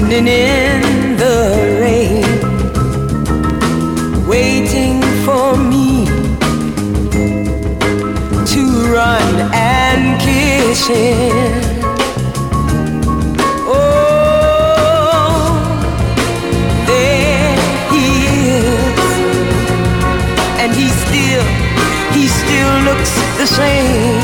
standing in the rain, waiting for me to run and kiss him. Oh, there he is, and he still looks the same.